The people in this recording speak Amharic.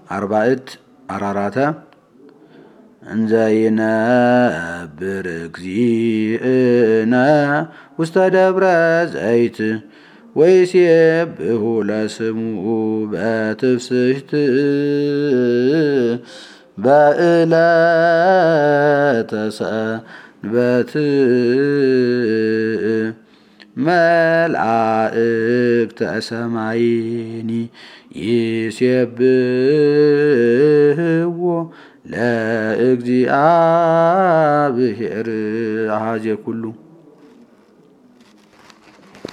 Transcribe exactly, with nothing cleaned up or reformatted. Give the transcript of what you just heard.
አርባዕት አራራተ እንዘ ይነብር እግዚእነ ውስተ ደብረ ዘይት ወይሴብሑ ለስሙ በትፍስሕት በዕለተ ሰንበት መላእክተ ሰማይኒ ይሴብሕዎ ለእግዚአብሔር አኀዜ ኩሉ